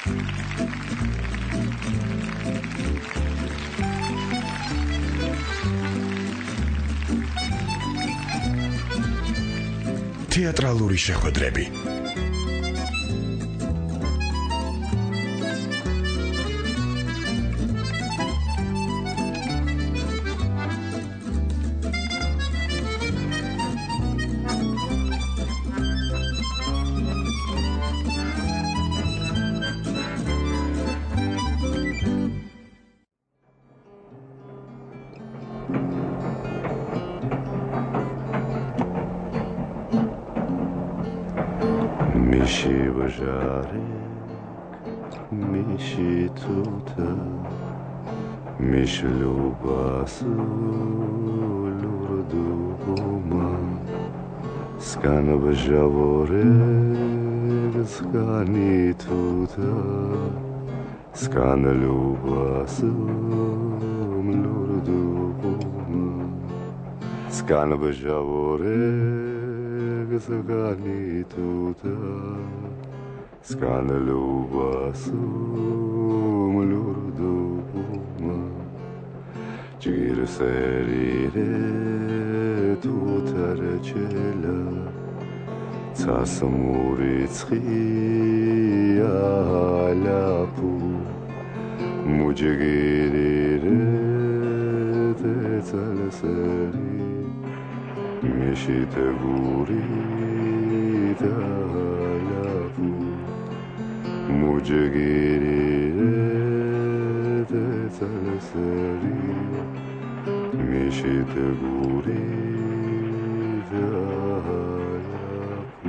თეატრალური შეხვედრები. میشی بجارک میشی توتا میشلو باسولوردو بوما سکان بجاورک سکانی توتا سکان لو باسولوردو بوما سکان بجاورک Sgani tuta scanalo basu mulurdu puma Gir serire tuta recela Tsasamuritskhiya lapu Mujhe girire tetsalseri Mishite guri da lapu Mujhe girire tetsalseri Mishite guri da lapu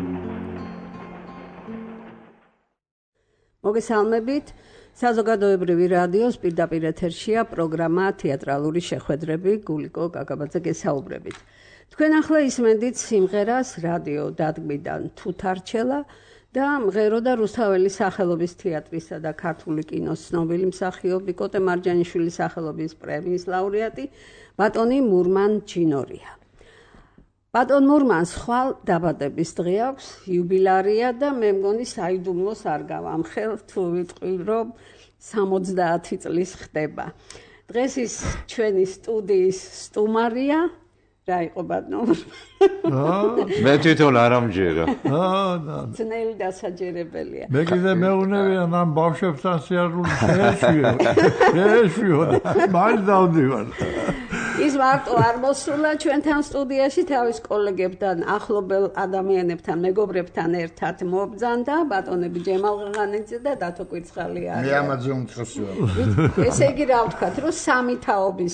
მოგესალმებით. საზოგადოებრივი რადიოს პირდაპირ ეთერშია პროგრამა თეატრალური შეხვედრები გულიკო კაკაბაძე გესაუბრებით. თქვენ ახლა ისმენდით სიმღერას რადიო დადგმიდან თუთარჩელა და მღეროდა რუსთაველის სახელობის თეატრისა და ქართული კინოს ცნობილი მსახიობი კოტე მარჯანიშვილის სახელობის პრემიის ლაურეატი ბატონი მურმან ჯინორია. ბატონ მურმანს ხვალ დაბადების დღე აქვს, იუბილარია და მე მგონი საიდუმლოს არ გავამხელ თუ ვიტყვი რომ 70 წლის ხდება. დღეს ის ჩვენი სტუდიის სტუმარია. რა იყო ბატონო? მე თვითონ არ ამჯერა. ძნელი დასაჯერებელია. მე კიდე მეუნებია ამ ბავშვებთან სიარული შეეშვიო. მაინც დავდივარ. ის მარტო არ მოსულა ჩვენთან სტუდიაში თავის კოლეგებთან, ახლობელ ადამიანებთან, მეგობრებთან ერთად მობრძანდა ბატონები ჯემალ ღაღანიძე და დათო კვირცხალია. მე ამაზე უმცროსი ვარ. ესე იგი რა ვთქვათ, რომ სამი თაობის.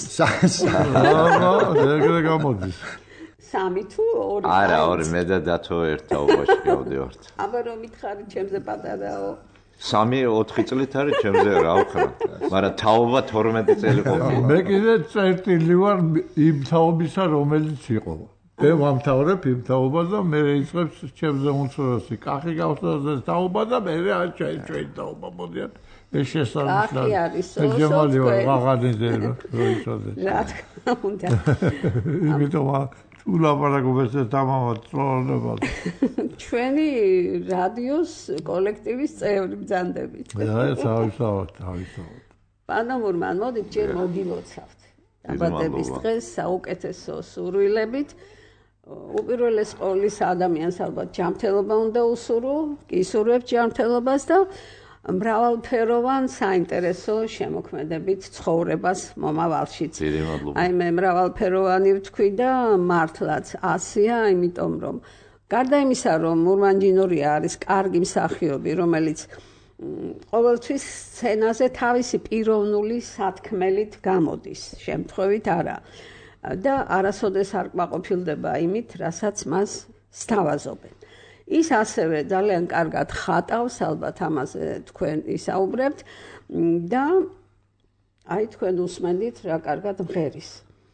ეგრე გამოდის. სამი თუ ორი? არა, ორი, მე და დათო ერთ თაობაში გავდივართ. აბა რომ მითხარი ჩემზე პატარაო. 3-4 წლით არის ჩემზე რა ვქნა. მაგრამ თაობა 12 წელი ყოფილა. მე კიდე წერტილი ვარ იმ თაობისა, რომელიც იყო. მე ვამთავრებ იმ თაობას და მე იწყებს ჩემზე უმცროსი. კახი გავსწავლე თაობა და მე რა ჩვენ თაობა მოდიან. ეს შესაძლოა. კახი არის ჯემალი ვარ, ღაღანიძე რო იცოდე. რა თქმა უნდა. იმიტომ ულაპარაკობთ თამამად წვეულებად. ჩვენი რადიოს კოლექტივის წევრი ბრძანდებით. თავისთავად. ბატონ მურმან, მოდით ჯერ მოგილოცავთ. დაბადების დღეს საუკეთესო სურვილებით. უპირველეს ყოვლისა ადამიანს ალბათ ჯანმრთელობა უნდა უსურვო, გისურვებთ ჯანმრთელობას და მრავალფეროვან საინტერესო შემოქმედებით ცხოვრებას მომავალშიც. აი მე მრავალფეროვანი ვთქვი და მართლაც ასია, იმიტომ რომ გარდა იმისა, რომ მურმან ჯინორია არის კარგი მსახიობი, რომელიც ყოველთვის სცენაზე თავისი პიროვნული სათქმელით გამოდის, შემთხვევით არა. და არასოდეს არ ყვაყოფილდება იმით, რასაც მას სთავაზობენ. ის ასევე ძალიან კარგად ხატავს, ალბათ ამაზე თქვენ ისაუბრებთ და აი თქვენ უსმენთ რა კარგად მღერის.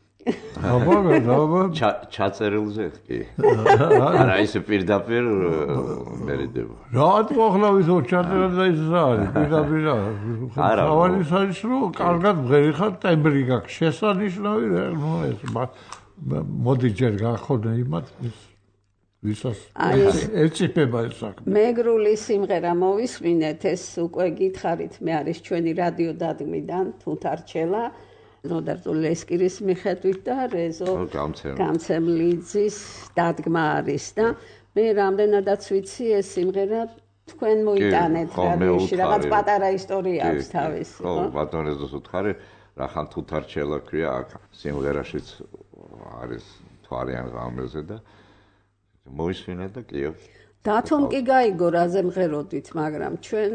ჩაწერილზე კი. არა ისე პირდაპირ მერიდება. რა ახლა ვისო ჩაწერა და ის რა არის? პირდაპირ არა. თავის არის რომ კარგად მღერი ხარ, ტემბრი გაქვს. შესანიშნავი რა ეს მოდი ჯერ გახოდე იმათ. ვისაც აი, ეწიფება ეს საქმე. მეგრული სიმღერა მოვისმინეთ, ეს უკვე გითხარით, მე არის ჩვენი რადიო დადგმიდან, თუთარჩელა, ნოდარ ლესკირის მიხედვით და რეზო გამცემლიძის დადგმა არის და მე რამდენადაც ვიცი ეს სიმღერა თქვენ მოიტანეთ რადიოში, რაღაც პატარა ისტორია აქვს თავისი, ხო? ხო, ბატონ რეზოს უთხარი, რახან თუთარჩელა ქვია აქ სიმღერაშიც არის თვარიან ღამეზე და მოისმინეთ და კიო. დათომ კი გაიგო რაზე მღეროდით, მაგრამ ჩვენ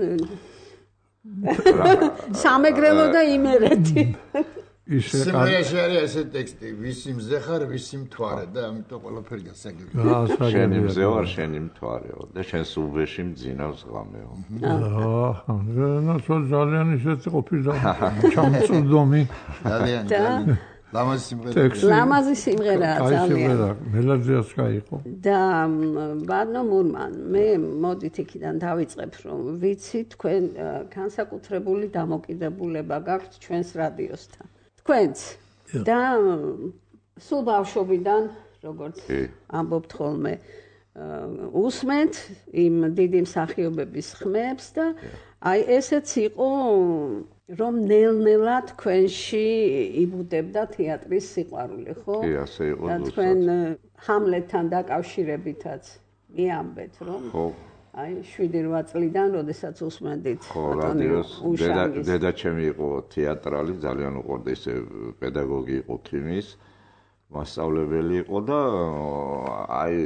სამეგრელო და იმერეთი. სიმღერაში არის ესე ტექსტი, ვისი მზე ხარ, ვისი მთვარე და ამიტომ ყველაფერი გასაგებია. შენი მზე ვარ, შენი მთვარეო და შენს უბეში მძინავს ღამეო. ნაცვალ ძალიან ისეთი ყოფილა ჩამწუდომი. ძალიან ლამაზი სიმღერა. ლამაზი სიმღერაა ძალიან. მელოდიაც გაიყო. და ბატონო მურმან, მე მოდით იქიდან დავიწყებ, რომ ვიცი თქვენ განსაკუთრებული დამოკიდებულება გაქვთ ჩვენს რადიოსთან. თქვენც და სულ ბავშვობიდან, როგორც ამბობთ ხოლმე, უსმენთ იმ დიდი მსახიობების ხმებს და აი ესეც იყო რომ ნელ-ნელა თქვენში იბუდებდა თეატრის სიყვარული, ხო? კი, ასე იყო. და თქვენ ჰამლეტთან დაკავშირებითაც მიამბეთ, რომ აი 7-8 წლიდან, როდესაც უსმენდით რადიოს, დედაჩემი იყო თეატრალი, ძალიან უყვარდა, ისე პედაგოგი იყო ქიმიის, მასწავლებელი იყო და აი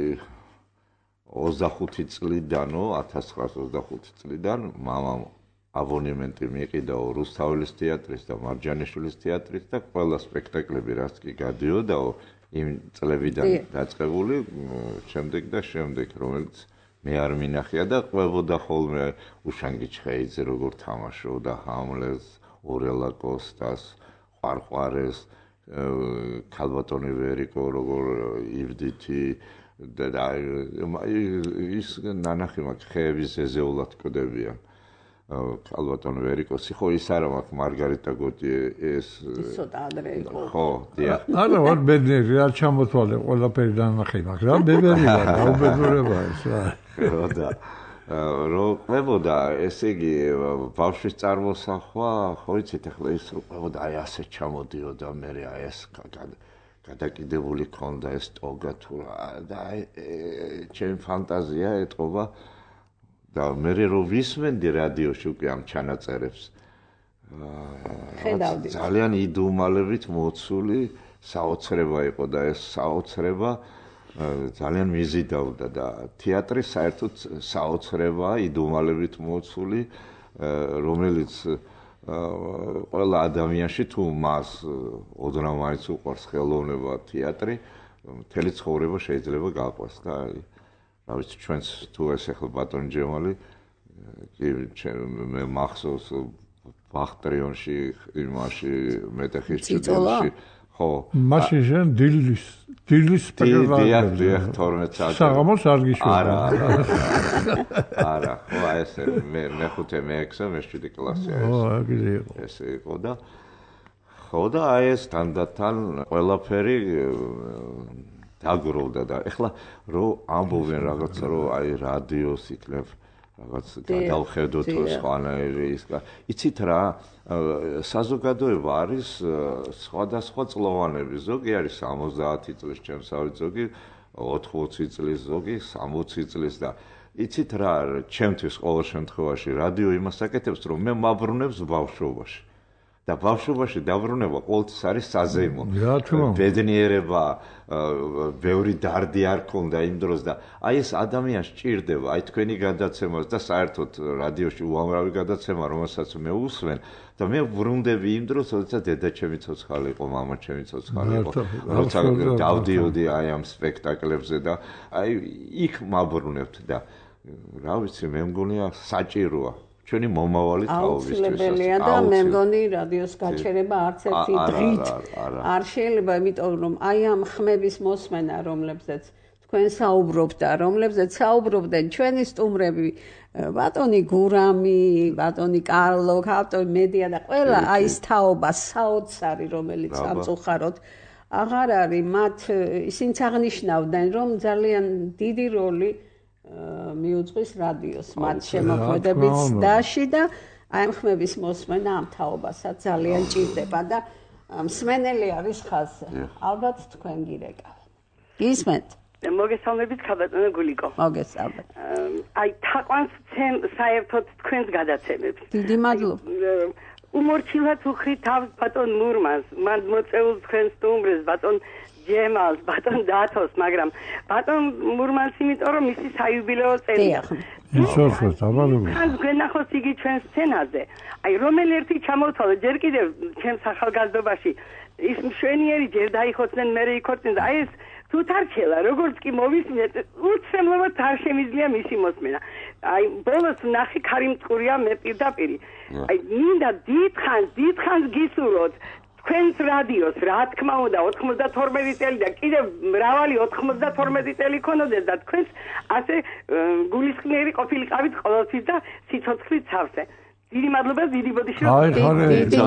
25 წლიდანო, 1925 წლიდან მამამ აბონემენტი მიიყიდაო რუსთაველის თეატრის და მარჯანიშვილის თეატრის და ყველა სპექტაკლები რაც კი გადიოდაო იმ წლებიდან დაწყებული შემდეგ რომელიც მე არ მინახია და ყვებოდა ხოლმე უშანგი ჩხეიძე როგორ თამაშობდა ჰამლეტს, ორელა კოსტას, ყვარყვარეს, ქალბატონი ვერიკო როგორ იბდითი და ის ნანახი მაქვს ხეების ეზეულად კვდებიან. ქალბატონ ვერიკოსი ხო ის არა მაქვს მარგარიტა გოტიე ეს ცოტა ადრე იყო. ხო, დიახ. არა, ვარ ბედნიერი, არ ჩამოთვალე ყველაფერი დანახი მაქვს. რა ბებერი ვარ, რა უბედურება ეს რა. ხო და რომ ყვებოდა, ესე იგი ბავშვის წარმოსახვა, ხო იცით ახლა ის ყვებოდა აი ასე ჩამოდიოდა მე აი ეს გადაკიდებული ქონდა ეს ტოგა თუ რა და ჩემი ფანტაზია ეტყობა და მე რო ვისმენდი რადიოში უკვე ამ ჩანაწერებს ძალიან იდუმალებით მოცული საოცრება იყო და ეს საოცრება ძალიან მიზიდავდა და თეატრი საერთოდ საოცრება იდუმალებით მოცული რომელიც ყველა ადამიანში თუ მას ოდნავ მაინც უყვარს ხელოვნება თეატრი მთელი ცხოვრება შეიძლება გაყვეს და რა ვიცი ჩვენს თუ ეს ახლა ბატონი ჯემალი მე მახსოვს ბახტრიონში იმაში მეტეხის ჭიდელში ხო მაშინ შენ დილის სპექტაკლებზე დიახ 12 საათი საღამოს არ გიშვება არა ხო ესე მე მეხუთე მეექვსე მე7 კლასი ესე იყო და ხო და აი ეს თანდათან ყველაფერი დაგროვდა და ეხლა რო ამბობენ რაღაცა რო აი რადიოს იქნებ რაღაც გადავხედოთ სხვანაირი ის იცით რა საზოგადოება არის სხვადასხვა წლოვანები ზოგი არის 70 წლის ჩემსავით ზოგი 80 წლის ზოგი 60 წლის და იცით რა ჩემთვის ყოველ შემთხვევაში რადიო იმას აკეთებს რომ მე მაბრუნებს ბავშვობაში და ბავშვობაში დაბრუნება ყოველთვის არის საზეიმო. ბედნიერება, ბევრი დარდი არ ქონდა იმ დროს და აი ეს ადამიანს ჭირდება, აი თქვენი გადაცემას და საერთოდ რადიოში უამრავი გადაცემა, რომელსაც მე უსმენ და მე ვრუნდები იმ დროს, როდესაც დედაჩემი ცოცხალი იყო, მამაჩემი ცოცხალი იყო. როცა დავდიოდი აი ამ სპექტაკლებზე და აი იქ მაბრუნებთ და რა ვიცი, მე მგონია საჭიროა. ჩვენი მომავალი თაობისთვის. აუცილებელია და მე მგონი რადიოს გაჩერება არც ერთი დღით არ შეიძლება, იმიტომ რომ აი ამ ხმების მოსმენა, რომლებზეც თქვენ საუბრობთ და რომლებზეც საუბრობდნენ ჩვენი სტუმრები, ბატონი გურამი, ბატონი კარლო, ბატონი მედია და ყველა აი ეს თაობა საოცარი, რომელიც სამწუხაროდ აღარ არის მათ ისინიც აღნიშნავდნენ რომ ძალიან დიდი როლი მიუძღვის რადიოს მათ შემოქმედებით ცდაში და აი ამ ხმების მოსმენა ამ თაობასაც ძალიან ჭირდება და მსმენელი არის ხაზზე. ალბათ თქვენ გირეკავთ. გისმენთ? მოგესალმებით, ქალბატონო გულიკო. მოგესალმებით. აი თაყვანს საერთოდ თქვენს გადაცემებს. დიდი მადლობა. უმორჩილად უხრი თავს ბატონ მურმანს, მან მოწეულ თქვენს სტუმრებს, ბატონ ჯემალს, ბატონ დათოს, მაგრამ ბატონ მურმანს იმიტომ რომ მისი საიუბილეო წელია. ისორსოთ, აბანო. ხან გენახოს იგი ჩვენ სცენაზე. აი რომელი ერთი ჩამოთვალე ჯერ კიდევ ჩემს ახალგაზრდობაში ის მშვენიერი ჯერ დაიხოცნენ, მერე იქორწინდა. აი ეს თუ თარჩელა, როგორც კი მოვისმინეთ, უცემლობად არ შემიძლია მისი მოსმენა. აი ბოლოს ნახე ქარიმწყურია მე პირდაპირ. აი მინდა დიდხანს გისურვოთ თქვენს რადიოს, რა თქმა უნდა 92 წელი და კიდევ მრავალი 92 წელი ქონოდეს და თქვენს ასე გულისხმიერი ყოფილიყავით ყოველთვის და სიცოცხლით სავსე. დიდი მადლობა, დიდი ბოდიში. დიდი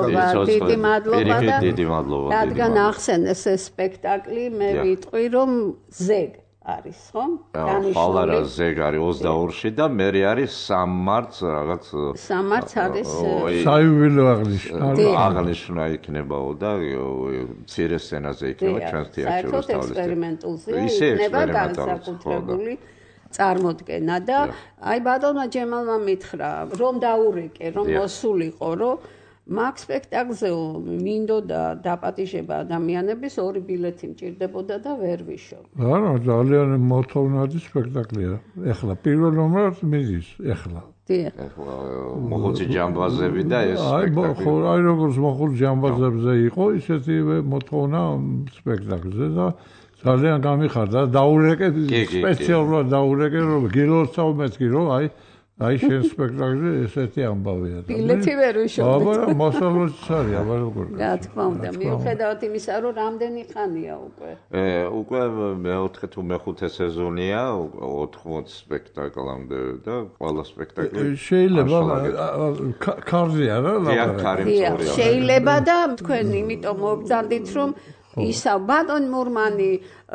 მადლობა და დიდი მადლობა. რადგან ახსენეს ეს სპექტაკლი, მე ვიტყვი რომ ზეგ არის, ხო? ხალარა ზეგ არის 22-ში და მე არის 3 მარტს რაღაც 3 მარტს არის საიუბილეო აღნიშნა იქნებაო და მცირე სცენაზე იქნება ჩვენს თეატრში რუსთაველის ექსპერიმენტულზე იქნება განსაკუთრებული წარმოდგენა და აი ბატონმა ჯემალმა მითხრა რომ დაურეკე რომ მოსულიყო რომ მაგ სპექტაკლზე მინდოდა დაპატიჟება ადამიანების 2 ბილეთი მჭირდებოდა და ვერ ვიშო. არა, ძალიან მოთოვნადი სპექტაკლია. ეხლა პირველ ნომერს მიდის, ეხლა. დიახ. მოხუცი ჯამბაზები და ეს სპექტაკლი. აი როგორც მოხუცი ჯამბაზებზე იყო, ისეთივე მოთხოვნა სპექტაკლზე და ძალიან გამიხარდა. დაურეკე სპეციალურად დაურეკე რომ გილოცავმეთ კი რომ აი შენ სპექტაკლზე ესეთი ამბავია. ბილეთი ვერ ვიშოვდით. აბა მოსალოდიც არის, აბა როგორ. რა თქმა უნდა, მიუხედავად იმისა, რომ რამდენი ხანია უკვე. უკვე მეოთხე თუ მეხუთე სეზონია, 80 სპექტაკლამდე და ყველა სპექტაკლი შეიძლება კარზე არა ლაპარაკი. შეიძლება და თქვენ იმიტომ მოგძანდით რომ ისა ბატონ მურმანი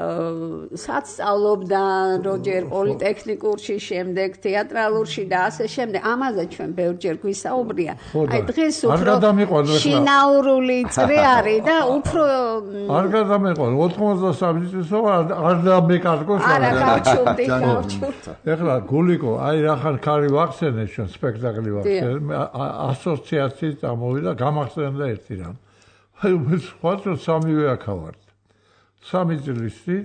სასწავლობდა როჯერ პოლიტექნიკურში, შემდეგ თეატრალურში და ასე შემდეგ. ამაზე ჩვენ ბევრჯერ გვისაუბრია. აი დღეს უფრო შინაურული წრე არის და უფრო არ გადამეყვან 93 წელს არ დამეკარგოს არა გავჩუმდი. ეხლა გულიკო, აი რახან ქარი ვახსენე ჩვენ სპექტაკლი ვახსენე, ასოციაციის წამოვიდა, გამახსენდა ერთი რამ. აი ვთქვათ სამივე აქავართ. 3 წლის წინ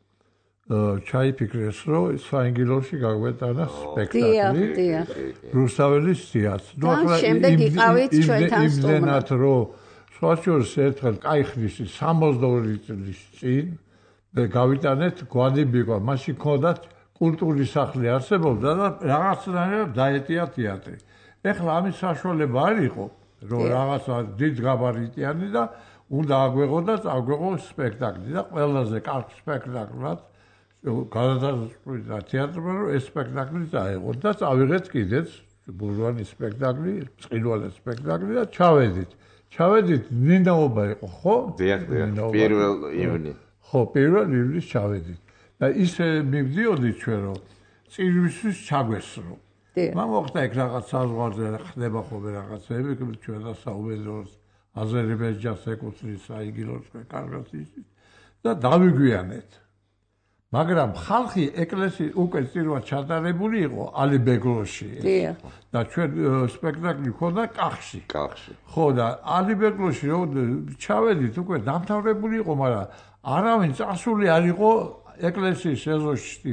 ჩაიფიქრეს რომ საინგილოში გაგვეტანა სპექტაკლი რუსთაველის თეატრში. ნუ ახლა შემდეგ იყავით ჩვენთან იმდენად რომ სხვაშორის ერთხელ კაიხნის 62 წლის წინ გავიტანეთ გვადიბიკვა, მაშინ ქონდათ კულტურის სახლი არსებობდა და რაღაცნაირად დაეტია თეატრი. ეხლა ამის საშუალება არ იყო რომ რაღაცა დიდ გაბარიტიანი და უნდა აგვეღო და წაგვეღო სპექტაკლი და ყველაზე კარგ სპექტაკლად გადადასტურდა თეატრმა რომ ეს სპექტაკლი წაეღო და წავიღეთ კიდეც ბურჟუანი სპექტაკლი, წყინვალე სპექტაკლი და ჩავედით ნინაობა იყო, ხო? დიახ, პირველ ივნისს. ხო, პირველ ივნისს ჩავედით. და ისე მივდიოდი ჩვენ რომ წირვისთვის ჩაგვესრო. მან მოხდა ეგ რაღაც საზღვარზე ხდება ხოლმე რაღაცები, ჩვენ და საუბედუროს აზერბაიჯანს ეკუთვნის აიგილოს კარგად ისიც და დავიგვიანეთ. მაგრამ ხალხი ეკლესიის უკვე წირვა ჩატარებული იყო ალიბეგლოში. და ჩვენ სპექტაკლი ქონდა კახში. ხო და ალიბეგლოში რომ ჩავედით უკვე დამთავრებული იყო, მაგრამ არავინ წასული არ იყო ეკლესიის ეზოში.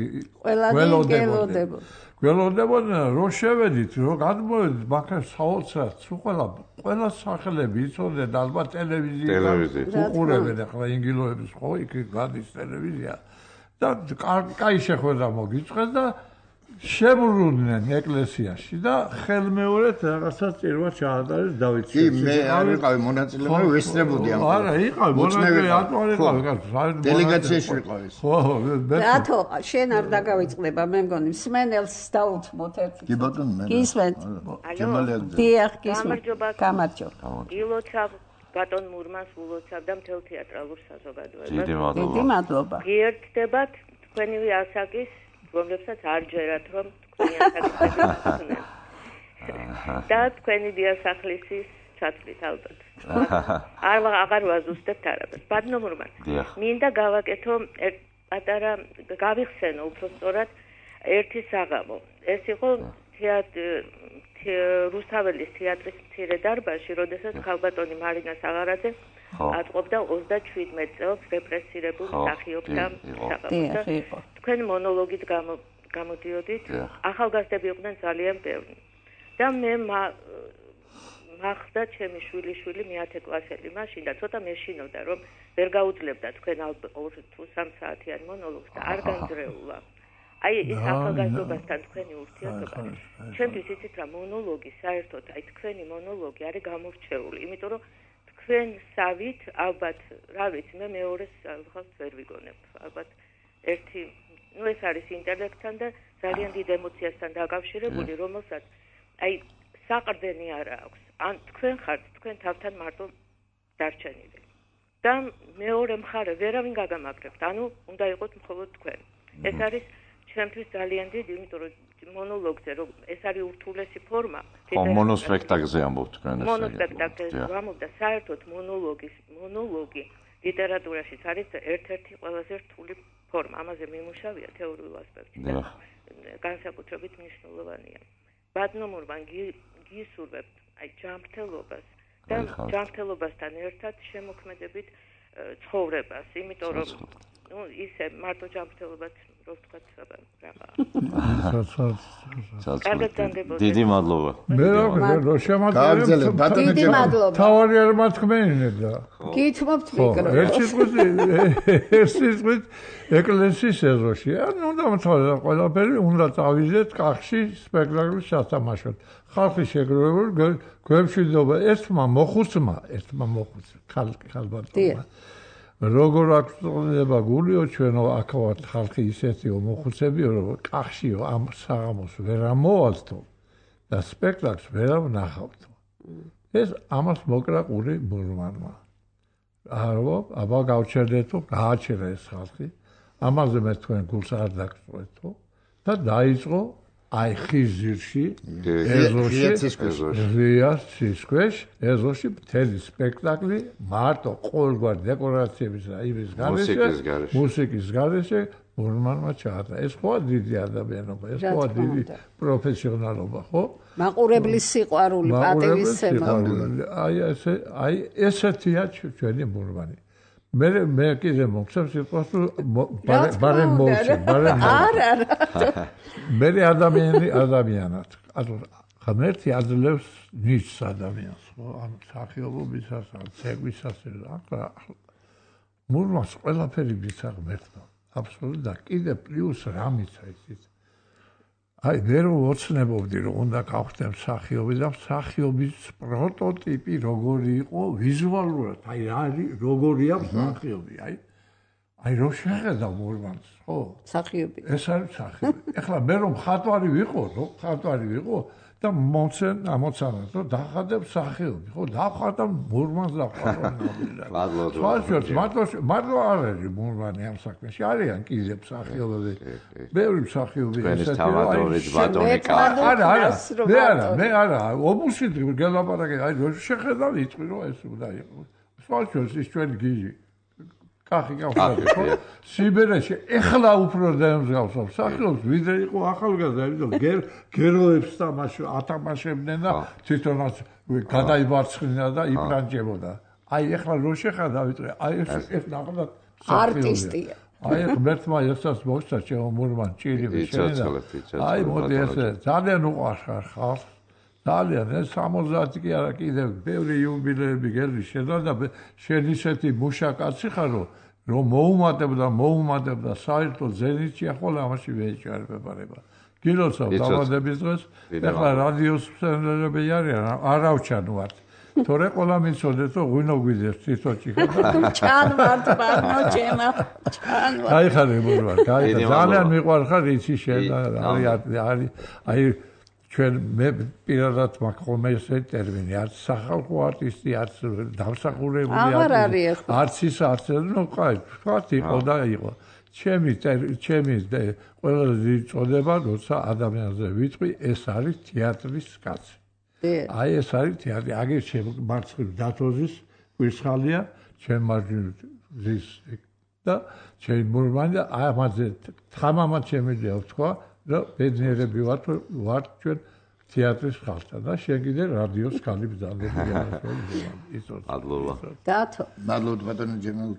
გველოდებოდა რომ შევედით, რომ გადმოვედით, მაგრამ საოცრად ყველა სახელები იცოდნენ ალბათ ტელევიზიით. უყურებენ ახლა ინგილოების ხო იქ გადის ტელევიზია. და კაი შეხვედრა მოგიწყეს და შებრუნდნენ ეკლესიაში და ხელმეორედ რაღაცა წირვა ჩაატარეს დავით კი მე არ ვიყავი მონაწილე, მე ვესწრებოდი ამ. არა, იყავი მონაწილე, ატვარიყავი, დელეგაციაში ვიყავი. ხო, რატო შენ არ დაგავიწყდება, მე მგონი მსმენელს დაუთმოთ ერთი. კი ბატონო, მე. გისმენთ? ჯემალია. დიახ, გისმენთ. გამარჯობა. ილოცავ ბატონ მურმანს ულოცავდა მთელ თეატრალურ საზოგადოებას. დიდი მადლობა. დიდი მადლობა. გიერთდებათ თქვენივე ასაკის, რომლებსაც არ ჯერათ რომ თქვენი ასაკის ხდნენ. და თქვენი დიასახლისის ჩათვლით ალბათ. აღარ ვაზუსტებთ არაფერს. ბატონო მურმან. მინდა გავაკეთო პატარა გავიხსენო უფრო სწორად ერთი საღამო. ეს იყო რუსთაველის თეატრის მცირე დარბაზში, როდესაც ქალბატონი მარინა საღარაძე აწყობდა 37 წელს რეპრესირებულ მსახიობთა საღამოს. თქვენ მონოლოგით გამოდიოდით, ახალგაზრდები იყვნენ ძალიან ბევრი. და მე მახსდა ჩემი შვილიშვილი მე-10 კლასელი მაშინ და ცოტა მეშინოდა რომ ვერ გაუძლებდა თქვენ 2 თუ 3 საათიან მონოლოგს და არ განძრეულა. აი ეს ახალგაზრდობასთან თქვენი ურთიერთობა. ჩემთვის იცით რა მონოლოგი საერთოდ აი თქვენი მონოლოგი არის გამორჩეული, იმიტომ რომ თქვენ სავით ალბათ რა ვიცი მე მეორეს ხალხს ვერ ვიგონებ. ალბათ ერთი ეს არის ინტელექტთან და ძალიან დიდ ემოციასთან დაკავშირებული, რომელსაც აი საყრდენი არა აქვს. ან თქვენ ხართ თქვენ თავთან მარტო დარჩენილი. და მეორე მხარე ვერავინ გაგამაგრებთ. ანუ უნდა იყოთ მხოლოდ თქვენ. ეს არის ჩემთვის ძალიან დიდი, იმიტომ რომ მონოლოგზე რომ ეს არის ურთულესი ფორმა. მონოსპექტაკლზე ამბობთ თქვენ ეს. მონოსპექტაკლზე ამბობ და საერთოდ მონოლოგი ლიტერატურაშიც არის ერთ-ერთი ყველაზე რთული ფორმა. ამაზე მიმუშავია თეორიულ ასპექტში. განსაკუთრებით მნიშვნელოვანია. ბატონო მურმან გისურვებთ აი ჯანმრთელობას და ჯანმრთელობასთან ერთად შემოქმედებით ცხოვრებას, იმიტომ რომ ისე მარტო ჯანმრთელობაც რო ვთქვათ რაღაცა. დიდი მადლობა. მე რო შემოგვიძლებთ დიდი მადლობა. თავარი არ მათქმენინე და გითმობთ მიკრო. ეს სიტყვით ეკლესიის ეზოში. ანუ უნდა მოთხოვა ყველაფერი უნდა წავიდეთ კახში სპექტაკლის შესამაშოთ. ხალხი შეგროვებული გვემშვიდობა ერთმა მოხუცმა ქალბატონმა როგორ აქვს წოდება გულიო ჩვენო აქავთ ხალხი ისეთიო მოხუცებიო რომ კახშიო ამ საღამოს ვერ ამოვალთო და სპექტაკლს ვერ ვნახავთო. ეს ამას მოკრა ყური მურმანმა. აბა გავჩერდეთო, გააჩერა ეს ხალხი. ამაზე მე თქვენ გულს არ დაგწყვეტო და დაიწყო აი ხიზირში ეზოში მთელი სპექტაკლი მარტო ყოველგვარ დეკორაციების და იმის გარეშე მუსიკის გარეშე მურმანმა ჩაატარა. ეს ხო დიდი ადამიანობა, ეს ხო დიდი პროფესიონალობა, ხო? მაყურებლის სიყვარული, პატივისცემა. აი ესეთია ჩვენი მურმანი. მე კიდე მომწევს სიტყვას ბარემ მოვცე. არა. მე ადამიანად. ანუ ღმერთი აძლევს ნიშს ადამიანს, ხო? ანუ სახიობობისას, ცეკვისას და მურმანს ყველაფერი მისცა ღმერთმა. აბსოლუტურად და კიდე პლუს რამიცა იცით. აი მე რო ვოცნებობდი რომ უნდა გავხდე მსახიობი და მსახიობის პროტოტიპი როგორი იყო ვიზუალურად, აი როგორია მსახიობი, აი რო შეხედა მურმანს, ხო? მსახიობი. ეს არის მსახიობი. ეხლა მე რომ მხატვარი ვიყო და ამოცანად რომ დახადებ მსახიობი, ხო? დავხატა მურმანს მარტო არ არის მურმანი ამ საქმეში, არიან კიდე მსახიობები. ბევრი მსახიობი მე არა, ობუსით გელაპარაკე, აი რო შეხედა ვიტყვი რომ ეს უნდა იყოს. სვალჩოს ის ჩვენი გიჟი. კახი გავხადე, ხო? სიბერეში ეხლა უფრო დაემსგავსა მსახიობს, ვიდრე იყო ახალგაზრდა, იმიტომ გეროებს ათამაშებდნენ და თვითონაც გადაიბარცხნა და იპრანჭებოდა. აი ეხლა რო შეხედა ვიტყვი, აი ეს ნახავთ არტისტია. აი ღმერთმა ესაც მოხდა ჩემო მურმან ჭირები შენა. აი მოდი ესე ძალიან უყვარს ხალხს. ძალიან ეს 70 კი არა კიდევ ბევრი იუბილეები გელი შედა და შენ ისეთი მუშა კაცი ხარ რომ მოუმატებდა საერთოდ ზენიტში ახლა ამაში ვეჭარბება. გილოცავ დამადების დღეს ეხლა რადიოს მსმენელები არიან არავჩან ვართ. თორე ყველა მიცოდეთ რომ ღვინო გვიძებს თვითონჩი ხო ჩან ვართ ბარნო ჩემა ჩან ვართ. გაიხარე მურმან, ძალიან მიყვარხარ იცი შენ არის აი ჩვენ მე პირადად მაქვს ესე ტერმინი, არც სახალხო არტისტი, არც დამსახურებული არტისტი, არც ის არც ნუ კაი, თქვათ იყო და იყო. ჩემი ყველაზე დიდი წოდება, როცა ადამიანზე ვიტყვი, ეს არის თეატრის კაცი. აი ეს არის თეატრი, აგერ ჩემ მარცხნივ დათოზის კვირცხალია, ჩემ მარჯვნივ და ჩემი მურმანი და ამაზე თამამად შემიძლია ვთქვა, რომ ბედნიერები ვართ ჩვენ თეატრის ხალხთან და შენ კიდე რადიოს ხალი ბრძანები იცოდი. მადლობა. დათო. მადლობა ბატონო ჯემალ.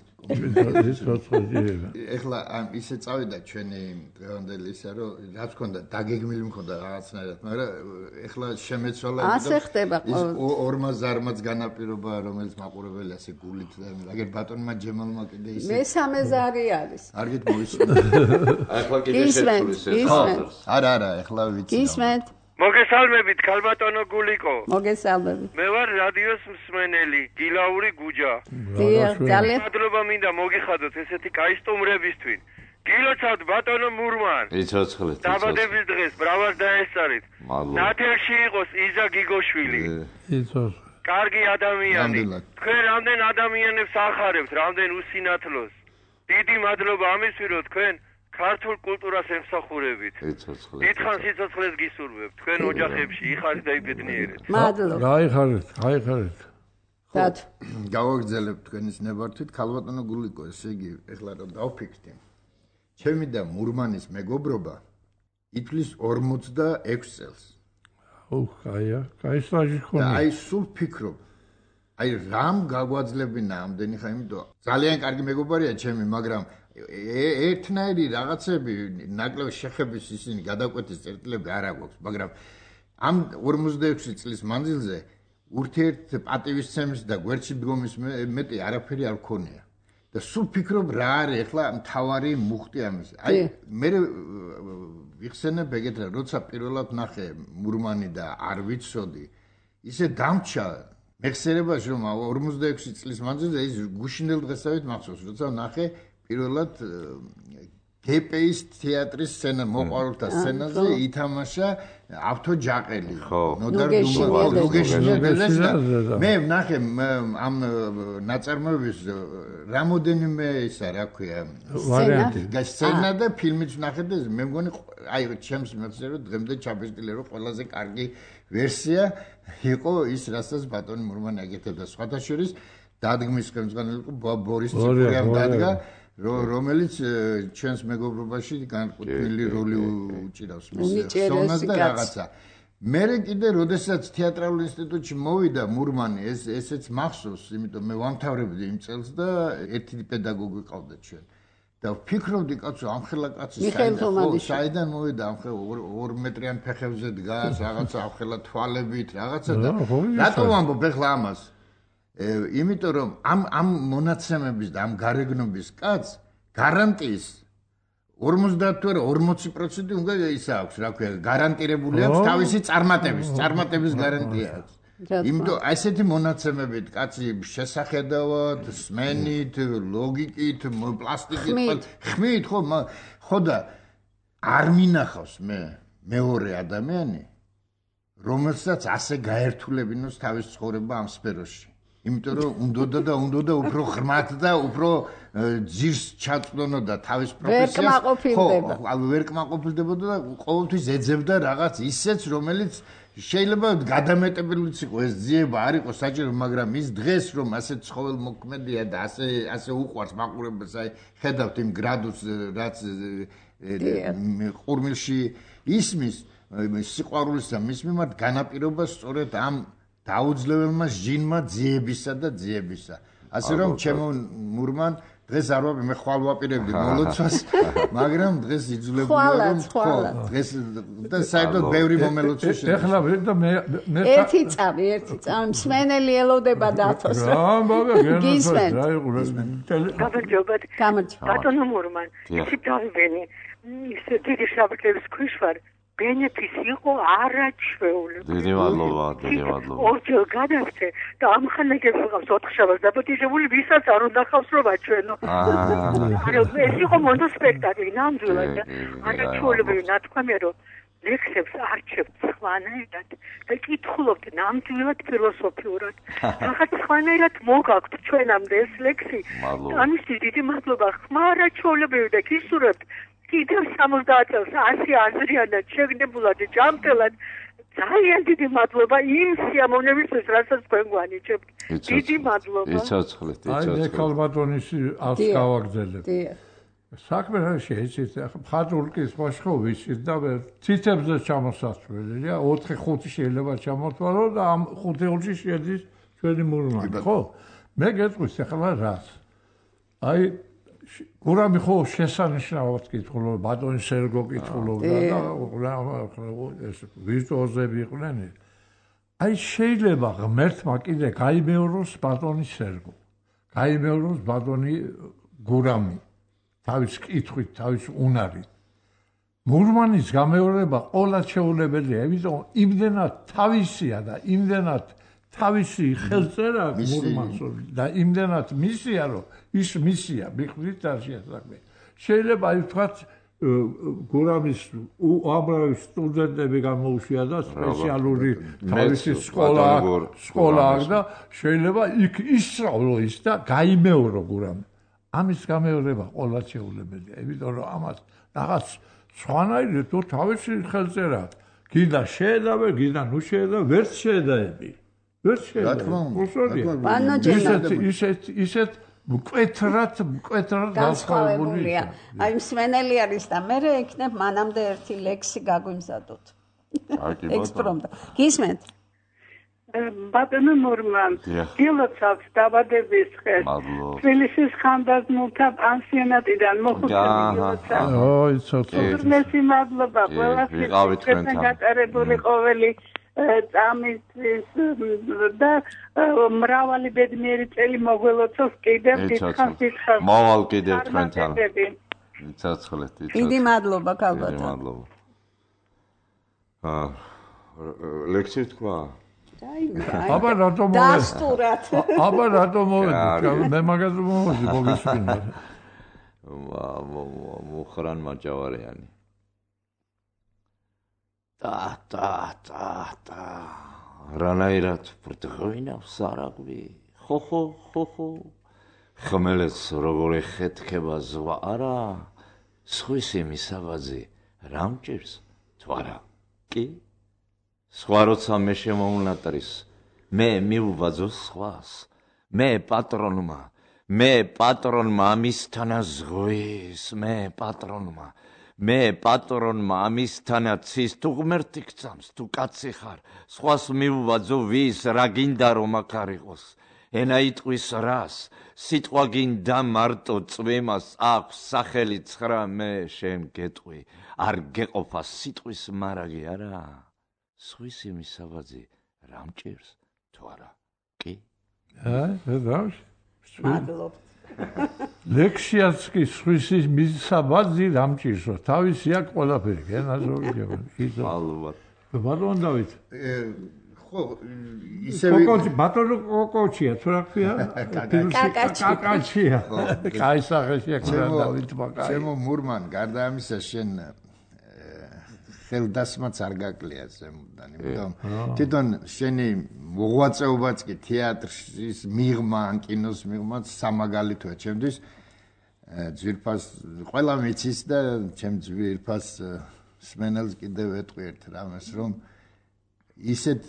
ეხლა ისე წავიდა ჩვენი დღევანდელი ისა რომ რაც ქონდა დაგეგმილი მქონდა რაღაცნაირად, მაგრამ ეხლა შემეცვალა ასე ხდება ყოველ ორმა ზარმაც განაპირობა რომელიც მაყურებელი ასე გულით და აგერ ბატონმა ჯემალმა კიდე ისე მესამე ზარი არის. კარგით მოვისმინე. ახლა კიდე შეცვლის არა ეხლა ვიცი. ისმენთ მოგესალმებით ქალბატონო გულიკო. მოგესალმებით. მე ვარ რადიოს მსმენელი, გილაური გუჯა. ძალიან მადლობა მინდა მოგიხადოთ ესეთი კაი სტუმრებისთვის. გილოცავთ ბატონო მურმან. იცოცხლეთ. დაბადების დღეს ბრავად დაესწარით. ნათელში იყოს იზა გიგოშვილი. იცოცხლეთ. კარგი ადამიანი. თქვენ რამდენ ადამიანებს ახარებთ, რამდენ უსინათლოს. დიდი მადლობა ამისთვის, რომ თქვენ ქართულ კულტურას ემსახურებით. დიდხანს სიცოცხლეს გისურვებთ. თქვენ ოჯახებში იხარით და იბედნიერეთ. მადლობა. გაიხარეთ. დათ. გავაგრძელებთ თქვენის ნებართვით, ქალბატონო გულიკო, ესე იგი, ეხლა რომ დავფიქრდი. ჩემი და მურმანის მეგობრობა ითვლის 46 წელს. კაი სტაჟი ხონდა. აი სულ ფიქრობ. აი რამ გაგვაძლებინა ამდენი ხანი, იმიტომ ძალიან კარგი მეგობარია ჩემი, მაგრამ ერთნაირი რაღაცები ნაკლებ შეხების ისინი გადაკვეთის წერტილები არ აქვს, მაგრამ ამ 46 წლის მანძილზე ურთიერთ პატივისცემის და გვერდში დგომის მეტი არაფერი არ გქონია. და სულ ფიქრობ რა არის ახლა მთავარი მუხტი ამის. აი მე ვიხსენებ ეგეთ რა, როცა პირველად ნახე მურმანი და არ ვიცოდი, ისე დამჩა მეხსიერებაში რომ 46 წლის მანძილზე ის გუშინდელ დღესავით მახსოვს, როცა ნახე პირველად გპ-ის თეატრის სცენა მოყვარულთა სცენაზე ითამაშა ავთო ჯაყელი. ნოდარ მე ვნახე ამ ნაწარმოების რამოდენიმე ისა რა ქვია სცენა და ფილმიც ვნახე და მე მგონი აი ჩემს მეხსიერე რომ დღემდე ჩაბეჭდილი რომ ყველაზე კარგი ვერსია იყო ის რასაც ბატონი მურმანი აკეთებდა. სხვათა შორის დადგმის ხელმძღვანელი იყო ბორის ციფურიამ დადგა რომელიც ჩვენს მეგობრობაში განკუთვნილი როლი უჭირავს მის სონას და რაღაცა. მე კიდე როდესაც თეატრალურ ინსტიტუტში მოვიდა მურმანი ესეც მახსოვს, იმიტომ მე ვამთავრებდი იმ წელს და ერთი პედაგოგი ყავდა ჩვენ. და ვფიქრობდი კაცო ამხელა კაცი საიდან მოვიდა ამხელა 2 მეტრიან ფეხებზე დგას რაღაცა ამხელა თვალებით რაღაცა და რატომ ამბობ ეხლა ამას? იმიტომ რომ ამ მონაცემების და ამ გარეგნობის კაც გარანტიის 50 თუ 40% უნდა ის აქვს, რა ქვია, გარანტირებული აქვს თავისი წარმატების გარანტია აქვს. იმიტომ ასეთი მონაცემებით კაცი შესახედავად, სმენით, ლოგიკით, პლასტიკით, ხმით ხო და არ მინახავს მეორე ადამიანი, რომელსაც ასე გაერთულებინოს თავის ცხოვრება ამ სფეროში. იმიტომ რომ უნდა უფრო ღრმად და უფრო ძირს ჩაწვდონოდა თავის პროფესიას. ვერ კმაყოფილდებოდა და ყოველთვის ეძებდა რაღაც ისეც, რომელიც შეიძლება გადამეტებელიც იყო, ეს ძიება არ იყო საჭირო, მაგრამ ის დღეს რომ ასე ცხოველმოქმედია და ასე უყვარს მაყურებელს, აი ხედავთ იმ გრადუსს, რაც ყურმილში ისმის სიყვარულის და მის მიმართ განაპირობა სწორედ ამ დაუძლებელმა ჟინმა ძიებისა და ძიებისა. ასე რომ ჩემო მურმან დღეს არ ვაპირებდი, მე ხვალ ვაპირებდი მოლოცვას, მაგრამ დღეს იძულებული ვარ რომ დღეს და საერთოდ ბევრი მომელოცვა შეძლო. ეხლა და მე ერთი წამი მსმენელი ელოდება დათოს. გისმენთ. გამარჯობა. ბატონო მურმან, ისე დავიბენი. ის დიდი შაბათების ქვეშ ვარ. ბენეფისი იყო არაჩვეული. დიდი მადლობა. ორჯერ გადავწე და ამხანაგებს ვიყავს 4 შაბათს დაბადებული, ვისაც არ უნდა ხავს რომ აჩვენო. ეს იყო მონოსპექტაკლი ნამდვილად და არაჩვეულებრივი ნათქვამია რომ ლექსებს არჩევთ სხვანაირად და კითხულობთ ნამდვილად ფილოსოფიურად. რაღაც სხვანაირად მოგაქვთ ჩვენამდე ეს ლექსი. ამისი დიდი მადლობა. ხმარა ჩვეულებრივი და გისურვებთ კიდევ 70 წელს 100 აზრიანად შეგნებულად ჯამთელად ძალიან დიდი მადლობა იმ სიამოვნებისთვის, რასაც თქვენ გვანიჭებთ. დიდი მადლობა. იცოცხლეთ. აი, ქალბატონის ას გავაგზელებ. საქმე რა შეიძლება, ხაჭულკის მოშხო ვიცით და ციცებზე ჩამოსასვლელია, 4-5 შეიძლება ჩამოთვალო და ამ 5-6-ში შედის ჩვენი მურმანი, ხო? მე გეტყვის ახლა რას? აი გურამი ხო შესანიშნავად კითხულობდა, ბატონი სერგო კითხულობდა და ეს ვირტუოზები იყვნენ. აი შეიძლება ღმერთმა კიდე გაიმეოროს ბატონი სერგო. გაიმეოროს ბატონი გურამი. თავის კითხვით, თავის უნარით. მურმანის გამეორება ყოველად შეუძლებელია, იმიტომ იმდენად თავისია და იმდენად თავისი ხელწერა მურმანს და იმდენად მისია, რომ ის მისია, მიხვდით და შეასახმე. შეიძლება აი ვთქვათ, გურამის უამრავი სტუდენტები გამოუშვია და სპეციალური თავისი სკოლა აქვს და შეიძლება იქ ისწავლო ის და გაიმეორო გურამი. ამის გამეორება ყოველად შეუძლებელია, იმიტომ რომ ამას რაღაც სხვანაირი თუ თავისი ხელწერა გინდა შეედავე, გინდა ნუ შეედავე, ვერც შეედაები. ვერც შეედაები. ისეთ მკვეთრად განსხვავებულია. აი მსმენელი არის და მე ექნებ მანამდე ერთი ლექსი გაგვიმზადოთ. ექსპრომტა. გისმენთ? ბატონო მურმან, გილოცავთ დაბადების დღეს. თბილისის ხანდაზმულთა პანსიონატიდან მოხუცები. ოი, ცოტა. მესი მადლობა ყველასთვის გატარებული ყოველი წამისთვის და მრავალი ბედნიერი წელი მოგველოცოს კიდევ დიდხანს. მოვალ კიდევ თქვენთან. იცოცხლეთ. დიდი მადლობა ქალბატონო. დიდი მადლობა. ლექსი თქვა? აბა რატომ დასტურად. აბა რატომ მოვედი? მე მაგაზე მოვედი მოგისმინე. მუხრან მაჭავარიანი. და რანაირად ბრდღვინავს არაგვი. ხო. ხმელეთს როგორი ხეთქება ზღვა არა, სხვისი მისაბაძი რამჭირს თუ არა? კი? სხვა როცა მე შემოუნატრის, მე მივბაძო სხვას, მე პატრონმა ამისთანა ზღვის, მე პატრონმა ამისთანა ცის, თუ ღმერთი გწამს, თუ კაცი ხარ, სხვას მივბაძო ვის, რა გინდა რომ აქ არ იყოს, ენა იტყვის რას, სიტყვა გინდა მარტო წვიმას, აქვს სახელი ცხრა, მე შენ გეტყვი, არ გეყოფა სიტყვის მარაგი არა. სხვისი მისაბაძი რამჭირს თუ არა? კი? მადლობთ. ლექსიაც კი სხვისი მისაბაძი რამჭირსო, თავისი აქვს ყველაფერი, გენაზოგება. მადლობა. ბატონო დავით. ხო, ისევ ბატონო კოკოჩია, თუ რა ქვია? კაკაჩია. კაი სახეშია ქრა დავით ბაკაი. ჩემო მურმან, გარდა ამისა შენ ხელდასმაც არ გაკლია ზემოდან, იმიტომ თვითონ შენი მოღვაწეობაც კი თეატრის მიღმა, ან კინოს მიღმაც სამაგალითოა ჩემთვის. ძვირფას ყველა მიცის და ჩემ ძვირფას სმენელს კიდევ ეტყვი ერთ რამეს, რომ ისეთ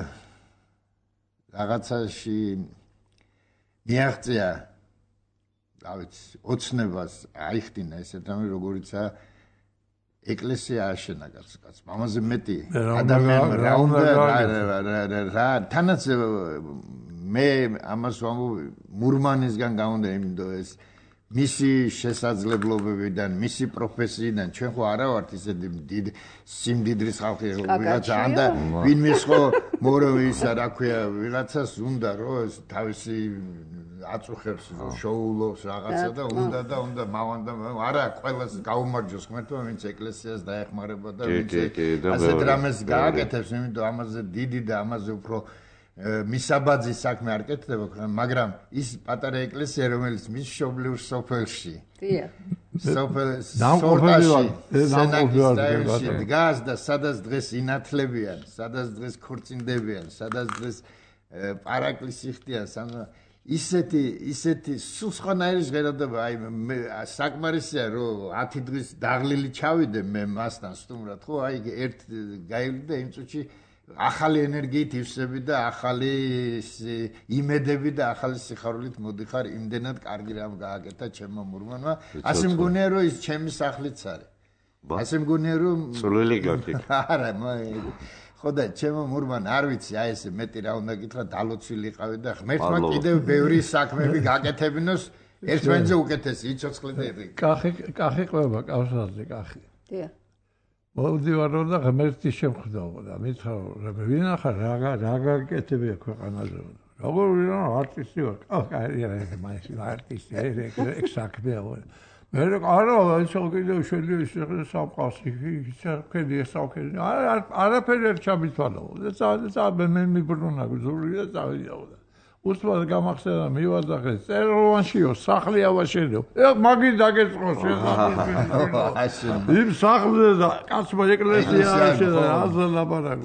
რაღაცაში მიაღწია, რა ვიცი, ოცნებას აიხდინა ესეთ რამე, როგორიცაა ეკლესია აშენა კაც მამაზე მეტი ადამიანი რა უნდა რა თანაც მე ამას ვამბობ მურმანისგან გაუნდა იმიტომ ეს მისი შესაძლებლობებიდან, მისი პროფესიიდან ჩვენ ხო არა ვართ ისეთი დიდი სიმდიდრის ხალხი ვიღაცა ანდა ვინმეს ხო მოროვის რა ქვია ვიღაცას უნდა რომ თავისი აწუხებს შოულობს რაღაცა და უნდა მავანდა არა ყველას გაუმარჯოს ღმერთმა ვინც ეკლესიას დაეხმარება და ვინც ასეთ რამეს გააკეთებს იმიტომ ამაზე დიდი და ამაზე უფრო მისაბაძის საქმე არ კეთდება, მაგრამ ის პატარა ეკლესია, რომელიც მის მშობლიურ სოფელში. დიახ. სენაკის დგას და სადაც დღეს ინათლებიან, სადაც დღეს ქორწინდებიან, სადაც დღეს პარაკლის იხდიან, ისეთი სულ სხვანაირი ჟღერადობა, აი საკმარისია რომ 10 დღის დაღლილი ჩავიდე მე მასთან სტუმრად, ხო, აი ერთ გაივლი და იმ წუთში ახალი ენერგიით ივსები და ახალი იმედები და ახალი სიხარულით მოდიხარ, იმდენად კარგი რამ გააკეთა ჩემმა მურმანმა. ასე მგონია რომ ის ჩემი სახლიც არის. ასე მგონია რომ წვლილი გაქვს. არა, ხო და ჩემო მურმან არ ვიცი, აი ესე მეტი რა უნდა გითხრა, დალოცვილი იყავი და ღმერთმა კიდევ ბევრი საქმეები გაკეთებინოს, ერთმანეთზე უკეთესი იცოცხლები. კახი ყვება, კავსაზე კახი. დიახ. მოვდივარ და ღმერთი შემხდომოდა. მითხრა, ვინახარ რა გაკეთებია ქვეყანაზე. როგორ ვინა არტისტი ვარ. კაი, მაინც არტისტი, ეგ საქმეა. მე არა, ისო კიდევ შეიძლება სამყაროში ისე საქმე. არაფერი არ ჩამითვალო. და მე მიბრუნა გზური და წავიდაოდა. უსმად გამახსენა მივაძახე წეროვანშიო სახლი ავაშენო. მაგი დაგეწყო იმ სახლზე და კაცმა ეკლესია აღშენა აზრ ლაპარაკო.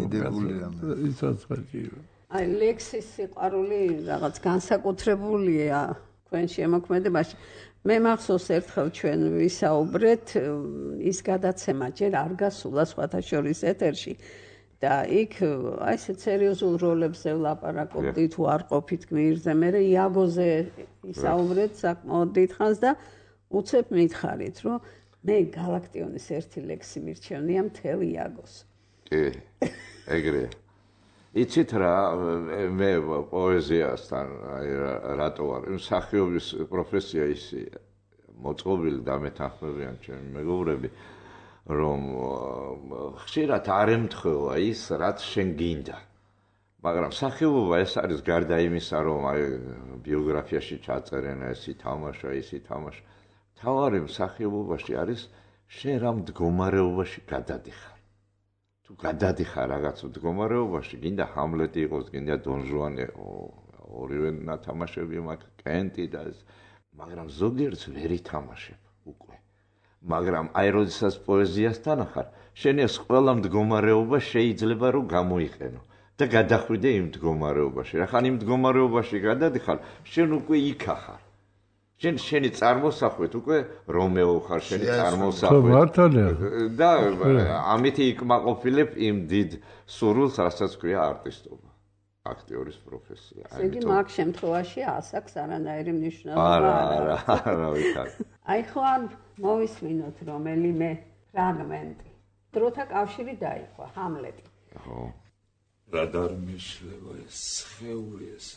აი ლექსის სიყვარული რაღაც განსაკუთრებულია თქვენ შემოქმედებაში. მე მახსოვს ერთხელ ჩვენ ვისაუბრეთ ის გადაცემა ჯერ არ გასულა სხვათა შორის ეთერში და იქ აი ესე სერიოზულ როლებზე ვლაპარაკობდით უარყოფით გმირზე მე იაგოზე ვისაუბრეთ საკმაოდ დიდხანს და უცებ მითხარით რომ მე გალაქტიონის ერთი ლექსი მირჩევნია მთელ იაგოს კი ეგრეა იცით რა მე პოეზიასთან რატო ვარ მსახიობის პროფესია ისია მოწყობილი და მეთანხმებიან ჩემი მეგობრები რომ ხშირად არ ემთხვევა ის რაც შენ გინდა მაგრამ მსახიობობა ეს არის გარდა იმისა რომ აი ბიოგრაფიაში ჩაწერენ ეს ითამაშა ის ითამაშა თავარი მსახიობობაში არის შენ რა მდგომარეობაში გადადიხარ თუ გადადიხარ რაღაც მდგომარეობაში, გინდა ჰამლეტი იყოს, გინდა დონ ჟუანი, ორივე ნათამაშები მაქვს, კენტი და ეს, მაგრამ ზოგიერთს ვერ ითამაშებ უკვე. მაგრამ აი როდესაც პოეზიასთან ახარ, შენ ეს ყველა მდგომარეობა შეიძლება რომ გამოიყენო და გადახვიდე იმ მდგომარეობაში. რახან იმ მდგომარეობაში გადადიხარ, შენ უკვე იქ ახარ. შენი წარმოსახვით უკვე რომეო ხარ შენი წარმოსახვით და ამით იქმაყოფილებ იმ დიდ სურვილს რასაც ქვია არტისტობა აქტიორის პროფესია იგი მაგ შემთხვევაში ასაკს არანაირი მნიშვნელობა არა ვიქარ აი ხო არ მოვისმინოთ რომელიმე ფრაგმენტი დროთა კავშირი დაიხვა ჰამლეტი ხო რა დარმიშლება ეს სხეული ეს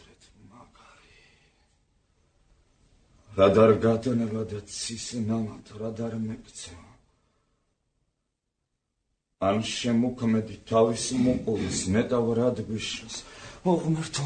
რადარ გადანება და ცისნამად რადარ მეკცევა ან შემოქმედი თავის მოყოლის ნეტავ რად გვიშლს ოღმერთო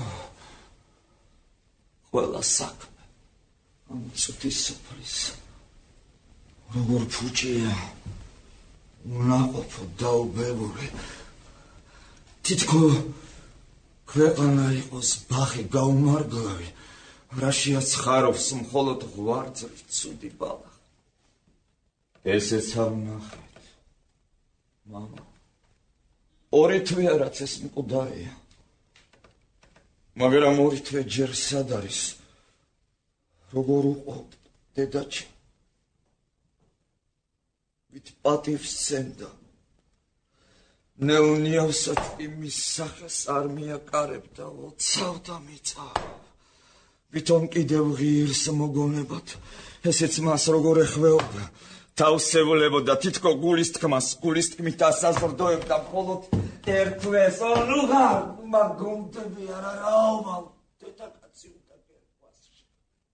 ყველა საქმე ამ წუთის სოფლის როგორ ფუჭია უნაყოფო დაუბებული თითქო ქვეყანა იყოს ბაღი გაუმარგლავი რაშიაც ხარობს მხოლოდ ღვარძლი ცუდი ბალახ ესეც არ ვნახეთ მამა ორი თვეა რაც ეს მკვდარია მაგრამ ორი თვე ჯერ სად არის როგორ უყო დედაჩი ვით პატივს სცემდა ნეუნიავსად იმის სახეს არ მიაკარებდა ოცავდა მიწავა ვითომ კიდევ ღირს მოგონებად, ესეც მას როგორ ეხვეობდა, თავსებლებოდა თითქო გულის თქმით ასაზრდოებდა მხოლოდ ერთ თვეს, ნუღარ, მაგუნდები არააუმალ, დედაკაცი უნდა გერკვასში.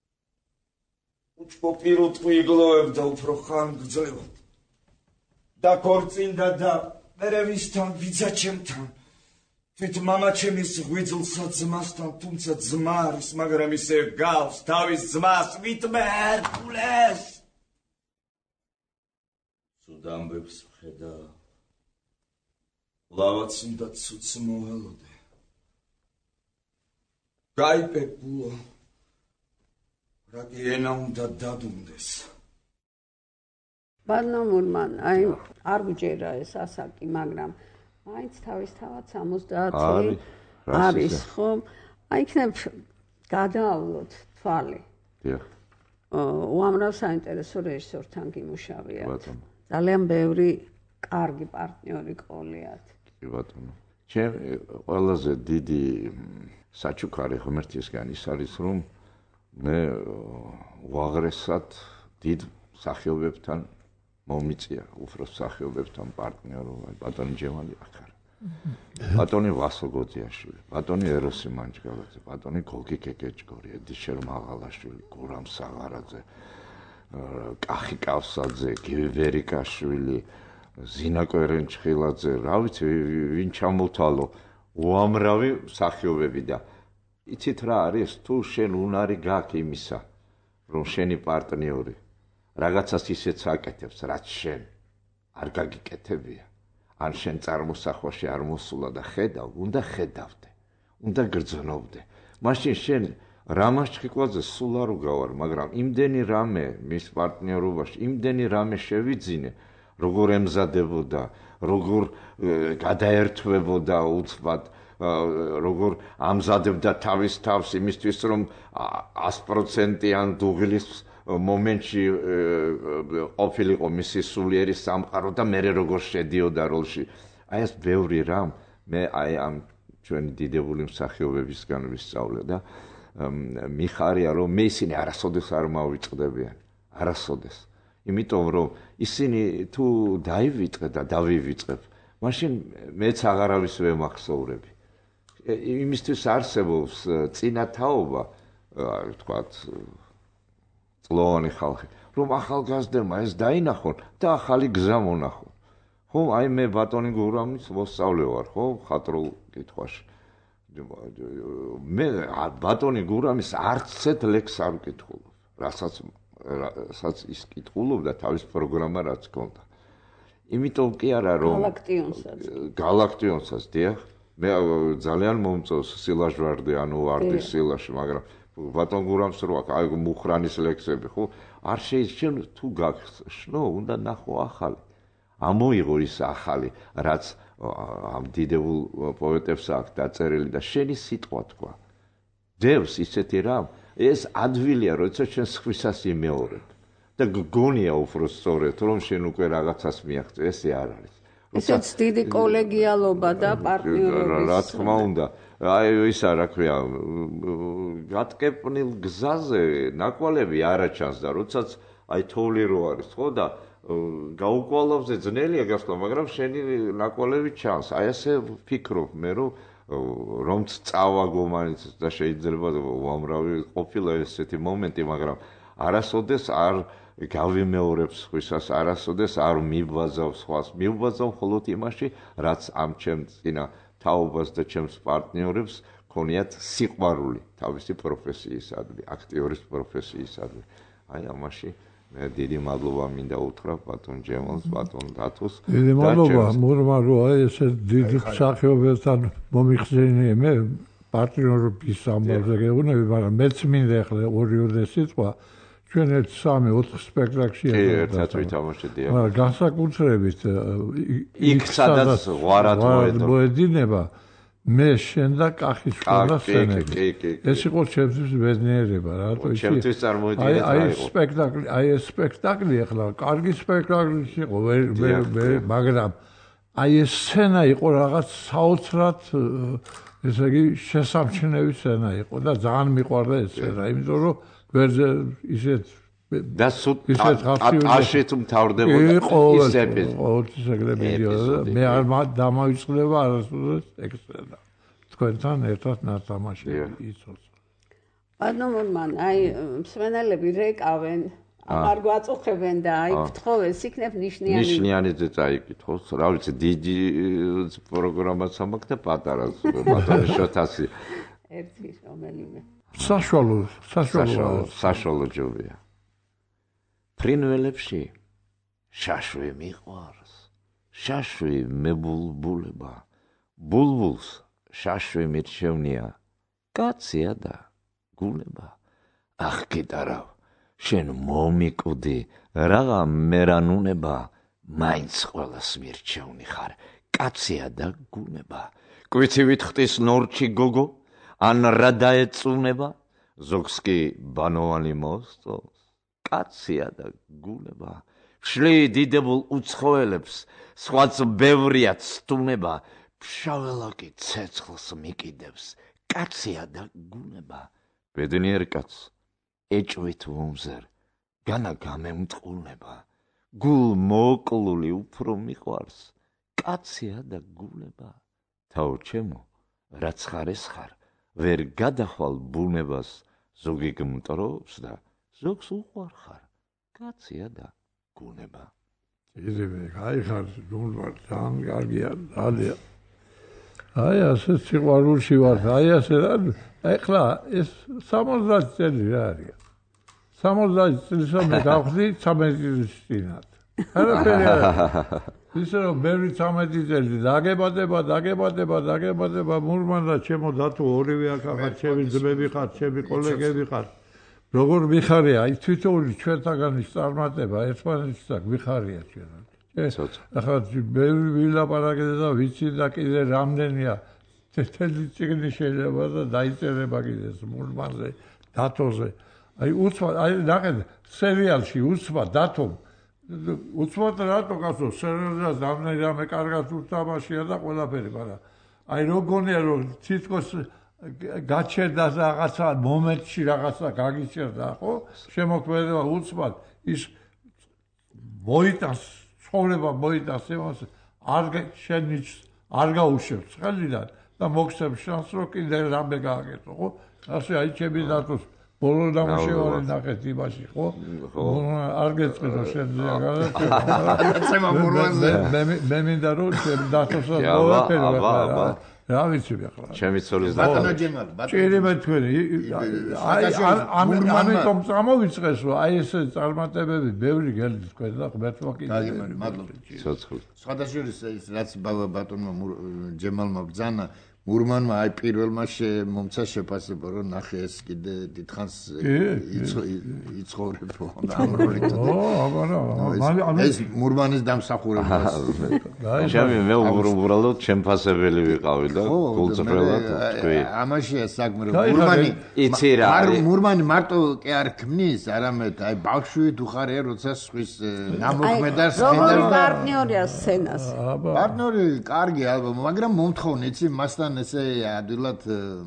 უჩქო პირუტყვი იგლოებდა უფრო ხანგრძლივად. და ქორწინდა და მერე ვისთან ბიძა ჩემთან. თვით მამა ჩემის ღვიძლსა ძმასთან, თუმცა ძმა არის, მაგრამ ისე გავს თავის ძმას ვითმე ერკულეს. ცუდ ამბებს ვხედა, ლავაც უნდა ცუდს მოველოდე. გაიპეპულო. რაგი ენა უნდა დადუნდეს. ბანამურმან, არ გჯერა ეს ასაკი, მაგრამ მაინც თავისთავად 70 არის, ხო? იქნებ გადაავლოთ თვალი. დიახ. უამრავ საინტერესო რეჟისორთან გიმუშავიათ. ძალიან ბევრი კარგი პარტნიორი ყოლიათ. კი ბატონო. ჩემი ყველაზე დიდი საჩუქარი ღმერთისგან ის არის, რომ მე უაღრესად დიდ მსახიობებთან მომიწია, უბრალოდ მსახიობებთან პარტნიორობა, ბატონი ჯემალი ახარ. ბატონი ვასო გოძიაშვილი, ბატონი ეროსი მანჯგალაძე, ბატონი გოგი კეკეჭგორი, ედიშერ მაღალაშვილი, გურამ საღარაძე, კახი კავსაძე, გივი ვერიკაშვილი, ზინა კვერენჩხილაძე, რა ვიცი, ვინ ჩამოთვალო, უამრავი მსახიობები და იცით რა არის, თუ შენ უნარი გაქვს იმისა, რომ შენი პარტნიორი რაღაცას ისეც აკეთებს, რაც შენ არ გაგიკეთებია. ან შენ წარმოსახვაში არ მოსულა და ხედავ, უნდა ხედავდე, უნდა გრძნობდე. მაშინ შენ რამას ჭიკვაძე სულ არ უგავარ, მაგრამ იმდენი რამე მის პარტნიორობაში, იმდენი რამე შევიძინე, როგორ ემზადებოდა, როგორ გადაერთვებოდა უცბად, როგორ ამზადებდა თავის თავს იმისთვის, რომ 100%-იან დუღილის მომენტში ყოფილიყო მისი სულიერი სამყარო და მე როგორ შედიოდა როლში. აი ეს ბევრი რამ მე აი ამ ჩვენი დიდებული მსახიობებისგან ვისწავლე და მიხარია რომ მე ისინი არასოდეს არ მოვიწყდებიან. არასოდეს. იმიტომ რომ ისინი თუ დაივიწყე და დავივიწყებ, მაშინ მეც აღარავის ვემახსოვრები. იმისთვის არსებობს წინათაობა, ვთქვათ, წლოვანი ხალხი, რომ ახალგაზრდებმა ეს დაინახონ და ახალი გზა მონახონ. ხო, აი მე ბატონი გურამის მოსწავლე ვარ, ხო, ხატრულ კითხვაში. მე ბატონი გურამის არცეთ ლექს არ ვკითხულობ, რასაც ის კითხულობდა თავის პროგრამა რაც ჰქონდა. იმიტომ კი არა რომ გალაქტიონსაც დიახ, მე ძალიან მომწონს სილაჟვარდი, ანუ ვარდის სილაში, მაგრამ ბატონ გურამს რო აქ აი მუხრანის ლექსები, ხო? არ შეიძლება თუ გაქვს შნო, უნდა ნახო ახალი. ამოიღო ის ახალი, რაც ამ დიდებულ პოეტებს აქვს დაწერილი და შენი სიტყვა თქვა. დევს ისეთი რამ, ეს ადვილია, როცა შენ სხვისას იმეორებ. და გგონია უფრო სწორედ, რომ შენ უკვე რაღაცას მიაღწევ, ესე არ არის. ესეც დიდი კოლეგიალობა და პარტნიორობის. რა თქმა უნდა. აი ისა რა ქვია, გატკეპნილ გზაზე ნაკვალები არაჩანს და როდესაც აი თოვლი რო არის, ხო და გაუკვალავზე ძნელია გასვლა, მაგრამ შენი ნაკვალები ჩანს. აი ასე ვფიქრობ მე რომც წავაგო მაინც და შეიძლება უამრავი ყოფილა ესეთი მომენტი, მაგრამ არასოდეს არ გავიმეორებ სხვისას, არასოდეს არ მიბაზავ სხვას, მიბაზავ მხოლოდ იმაში, რაც ამ ჩემს წინა თაობას და ჩემს პარტნიორებს ქონიათ სიყვარული თავისი პროფესიისადმი, აქტიორის პროფესიისადმი. აი ამაში მე დიდი მადლობა მინდა უთხრა ბატონ ჯემალს, ბატონ დათოს. დიდი მადლობა, მურმა რო აი ესე დიდი მსახიობებთან მომიხსენიე მე პარტნიორობის ამბავზე გეუბნები, მაგრამ მეც მინდა ახლა ორი სიტყვა. ჩვენ 3-4 სპექტაკლში ერთად ვითამაშეთ. მაგრამ განსაკუთრებით იქ სადაც ღვარად მოედინება მე შენ და კახის ყველა სცენები. ეს იყო ჩემთვის ბედნიერება, რატო იცი? ჩემთვის წარმოიდგინეთ რა იყო. აი ეს სპექტაკლი ახლა კარგი სპექტაკლი იყო, მაგრამ აი ეს სცენა იყო რაღაც საოცრად ესე იგი შესამჩნევი სცენა იყო და ძალიან მიყვარდა ეს სცენა, იმიტომ რომ ვერზე ისეთ და აშე თუ მთავრდებოდა ის ეპიზოდი. მე არ დამავიწყდება არასოდეს ექსტრა. თქვენთან ერთად ნათამაში იცოცხლე. ბატონურმან, აი მსმენელები რეკავენ, არ გვაწუხებენ და აი გთხოვეს, იქნებ ნიშნიანი. ნიშნიანი წაიკითხოს, რა ვიცი, დიდი პროგრამაც ამაქვს და პატარაც, ბატონი შოთასი. ერთი რომელიმე. საშუალო ჯობია. ფრინველებში შაშვი მიყვარს, შაშვი მებულბულება, ბულბულს შაშვი მირჩევნია, კაცია და გუნება. ახ კიდარავ, შენ მომიკვდი, რაღა მერანუნება, მაინც ყველას მირჩევნი ხარ, კაცია და გუნება. კვიცი ვითხტის ნორჩი გოგო, ან რა დაეწუნება, ზოგს კი ბანოვანი მოსწონს, კაცია და გუნება. შლი დიდებულ უცხოელებს, სხვაც ბევრია ცтуნება, ფშაველა კი ცეცხლს მიკიდებს, კაცია და გუნება. ბედნიერ კაცს ეჭვით ვუმზერ, განა გამემწყულნება, გულ მოკლული უფრო მიყვარს, კაცია და გუნება. თაო ჩემო, რაც ხარ ეს ხარ, ვერ გადახვალ ბუნებას, ზოგი გმტრობს და ზოგს უყვარ ხარ, კაცია და გუნება. ირიმე, აი ხარ, გულვარ, ძალიან კარგია, ძალიან. აი ასე სიყვარულში ვარ, აი ასე რა, ეხლა ეს 70 წელი რა არის? 70 წელსა მე გავხდი 13 წლის წინათ. არაფერი არ არის. ისე რომ ბევრი 13 წელი დაგებადება, მურმანდა ჩემო დათო ორივე აქ ახლა ჩემი ძმები ხარ, ჩემი კოლეგები ხარ. როგორ მიხარია, აი თვითონ ჩვენთაგანის წარმატება ერთმანეთს აქ მიხარია ჩვენ. ახლა ბევრი ვილაპარაკე და ვიცი და კიდე რამდენია თეთრი წიგნი შეიძლება და დაიწერება კიდე მურმანზე, დათოზე. აი უცბად, აი ნახეთ სერიალში უცბად დათომ უცბად რატო კაცო სერიალს რამდენი რამე კარგად უთამაშია და ყველაფერი, მაგრამ აი როგორია რომ თითქოს გაჩერდა რაღაცა მომენტში რაღაცა გაგიჩერდა, ხო? შემოქმედება უცბად ის მოიტანს ცხოვრება მოიტანს იმას არ გაუშვებს ხელიდან და მოგცემს შანსს რომ კიდე რამე გააკეთო, ხო? ასე აი ჩემი დათოს ბოლო დამუშავებელი ნახეთ იმაში, ხო? არ გეწყინო შენ გადაცემა მურმანზე. მე მინდა რომ ჩემ დათოსაც მოვაფერო. რა ვიცი ახლა. ჩემი ცოლის ბატონო ჯემალ, ჭირიმე თქვენი. ამიტომ წამოვიწყეს რომ აი ეს წარმატებები ბევრი გელდის თქვენ და ღმერთმა კიდე. მადლობა. ცოცხლ. სხვადასხვა ის რაც ბატონმა ჯემალმა ბძანა მურმანმა აი პირველმა მომცა შეფასება რომ ნახე ეს კიდე დიდხანს იცხოვრებო ამ როლით. ეს მურმანის დამსახურებაა. ჩემი მე უბრალოდ ჩემფასებელი ვიყავი და გულწრფელად თქვი. ამაშია საქმე რომ მურმანი იცი რა არის. მურმანი მარტო კი არ ქმნის, არამედ აი ბავშვით უხარია როცა სხვის ნამოქმედას ხედავს. როგორი პარტნიორია სცენას? პარტნიორი კარგი ალბათ, მაგრამ მომთხოვნე იცი მასთან ესე ადვილად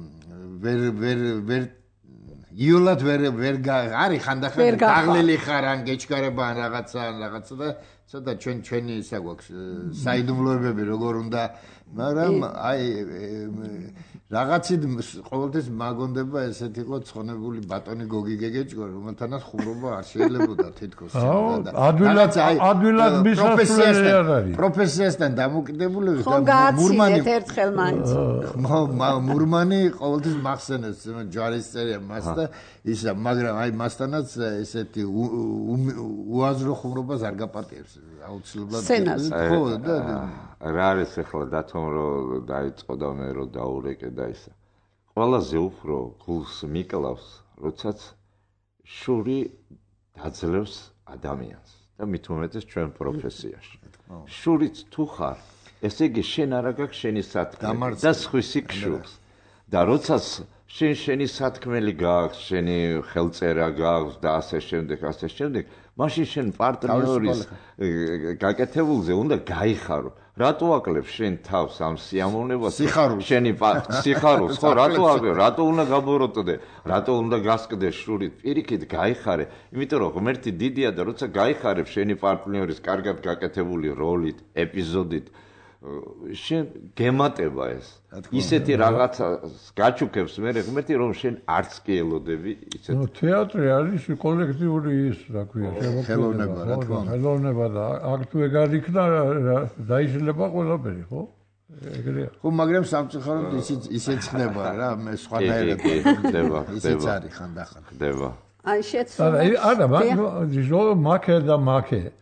ვერ იოლად ვერ არის ხანდახან დაღლილი ხარ ან გეჩქარება ან რაღაცა და ცოტა ჩვენი ისა გვაქვს საიდუმლოებები როგორ უნდა, მაგრამ აი რაღაცით ყოველთვის მაგონდება ესეთ იყო ცხონებული ბატონი გოგი გეგეჭკო რომელთანაც ხუმრობა არ შეიძლებოდა თითქოს ადვილად მისასვლელი არ არის პროფესიასთან დამოკიდებულებით მურმანი ერთხელ მაინც მურმანი ყოველთვის მახსენებს ჯვარისწერია მას და ისა მაგრამ აი მასთანაც ესეთი უაზრო ხუმრობას არ გაპატიებს აუცილებლად ხო და რა არის ახლა დათომ რომ დაიწყო და მე რომ დაურეკე და ისა ყველაზე უფრო გულს მიკლავს როდესაც შური დაძლევს ადამიანს და მით უმეტეს ჩვენ პროფესიაში შურიც თუ ხარ ესე იგი შენ არა გაქვს შენი სათქმელი და სხვისი გშურს და როდესაც შენი სათქმელი გაქვს შენი ხელწერა გაქვს და ასე შემდეგ მაშინ შენ პარტნიორის გაკეთებულზე უნდა გაიხარო რატო აკლებ შენ თავს ამ სიამოვნებას შენი სიხარულს ხო რატო უნდა გაბოროტდე რატო უნდა გასკდე შურით პირიქით გაიხარე იმიტომ რომ ღმერთი დიდია და როცა გაიხარებ შენი პარტნიორის კარგად გაკეთებული როლით ეპიზოდით შენ გემატება ეს ისეთი რაღაცას გაჩუქებს მე ღმერთი რომ შენ არც კი ელოდები ისეთ თეატრი არის კოლექტიური ის რა ქვია ხელოვნება რა თქმა უნდა ხელოვნება და აქ თუ ეგ არ იქნა დაიშლება ყველაფერი ხო ეგრეა ხო მაგრამ სამწუხაროდ ისიც ხდება რა მე სხვანაირად ხდება ისიც არის ხანდახან ხდება აი შეცდომა არა მაქე